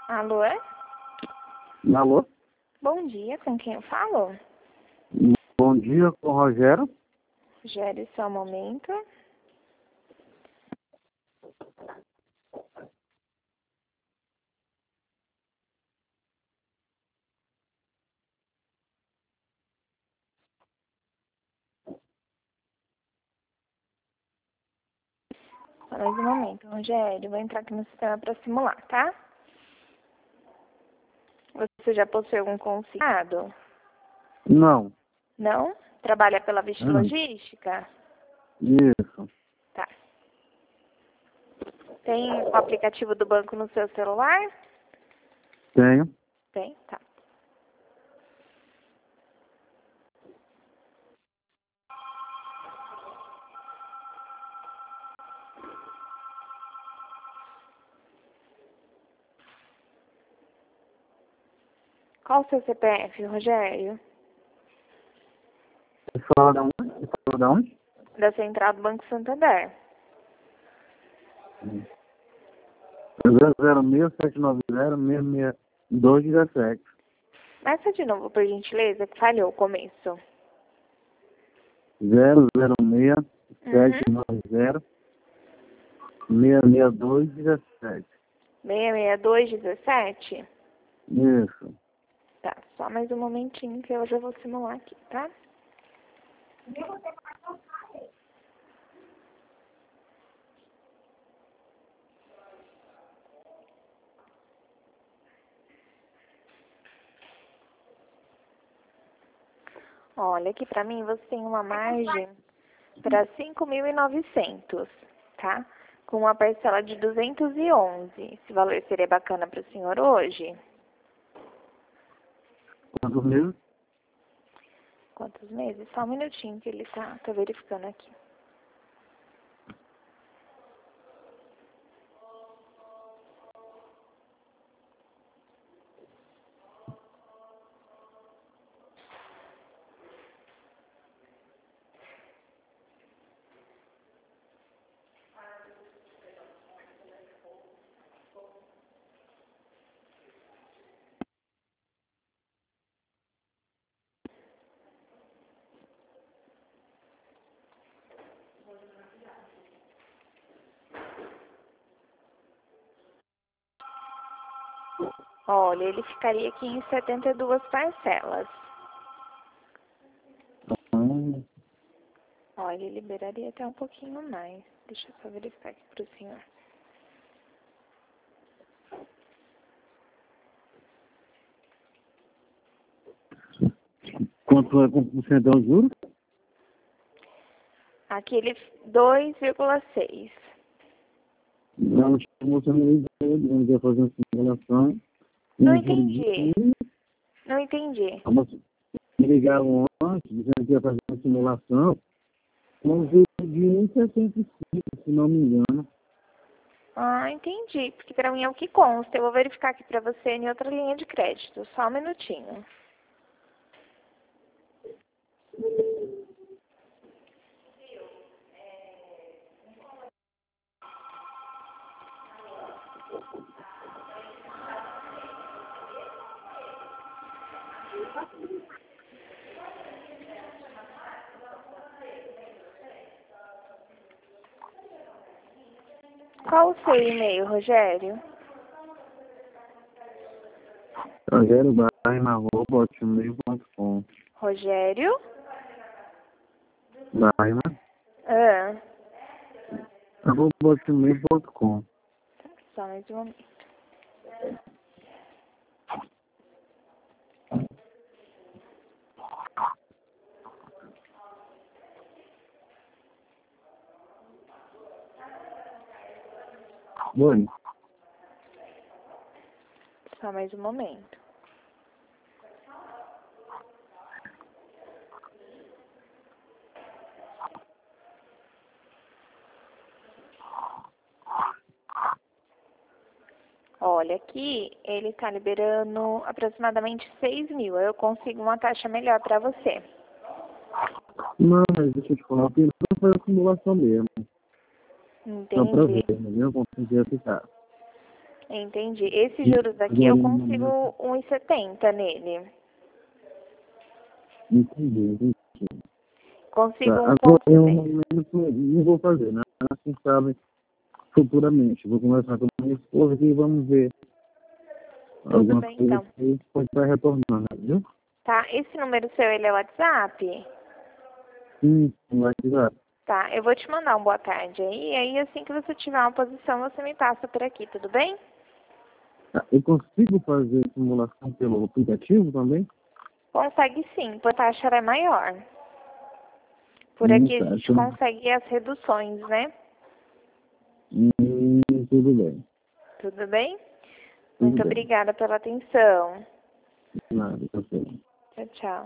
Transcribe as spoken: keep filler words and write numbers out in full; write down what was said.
Alô? Alô? Bom dia, com quem eu falo? Bom dia, com o Rogério. Rogério, só um momento. Só mais um momento, Rogério. Vou entrar aqui no sistema para simular, tá? Você já possui algum consignado? Não. Não? Trabalha pela Vixe Hum. Logística? Isso. Tá. Tem o aplicativo do banco no seu celular? Tenho. Tem? Tá. Qual o seu C P F, Rogério? Você fala de onde? Você fala de onde? Da Central do Banco Santander. zero zero seis sete nove zero seis seis dois um sete. Começa de novo, por gentileza, que falhou o começo. zero zero seis sete Uhum. nove zero seis seis dois um sete. seis seis dois um sete? Isso. Tá, só mais um momentinho que eu já vou simular aqui, tá? Olha, aqui pra mim você tem uma margem para cinco mil e novecentos, tá? Com uma parcela de duzentos e onze. Esse valor seria bacana para o senhor hoje? Quantos meses? Quantos meses? Só um minutinho que ele tá, tá verificando aqui. Olha, ele ficaria aqui em setenta e duas parcelas. Hum. Olha, ele liberaria até um pouquinho mais. Deixa eu só verificar aqui para o senhor. Quanto é quanto por cento é o juro? Aqui ele dois vírgula seis. Não, você não não quer fazer uma simulação. Não Um juro de entendi. Não entendi. me ligaram antes, dizendo que ia fazer uma simulação, um juro de um vírgula sessenta e cinco, se não me engano. Ah, entendi. Porque para mim é o que consta. Eu vou verificar aqui para você em outra linha de crédito. Só um minutinho. Qual o seu e-mail, Rogério? Rogério Baima, arroba, hotmail ponto com. Rogério? Baima, Ah, arroba, hotmail ponto com. só mais um momento. Oi. Só mais um momento. Olha, aqui ele está liberando aproximadamente seis mil. Eu consigo uma taxa melhor para você. Não, mas deixa eu te falar, porque não foi acumulação mesmo. Só pra ver, Entendi. entendeu? Consegui ficar. Entendi. Esses juros aqui eu consigo um e setenta nele. Entendi, entendi. Consigo Tá, um agora ponto eu seis. momento não vou fazer, né? Quem sabe futuramente. Vou conversar com a minha esposa aqui e vamos ver Tudo algumas bem, coisas então. que a gente pode estar retornando, viu? Tá, esse número seu, ele é WhatsApp? Sim, sim, vai tirar. Tá, eu vou te mandar um boa tarde aí, e aí assim que você tiver uma posição, você me passa por aqui, tudo bem? Tá, eu consigo fazer simulação pelo aplicativo também? Consegue sim, por taxa ela é maior. Por Hum, aqui a tá, gente então, consegue as reduções, né? hum, tudo bem. Tudo bem? Tudo Muito bem. obrigada pela atenção. Nada, tá certo. Tchau, tchau.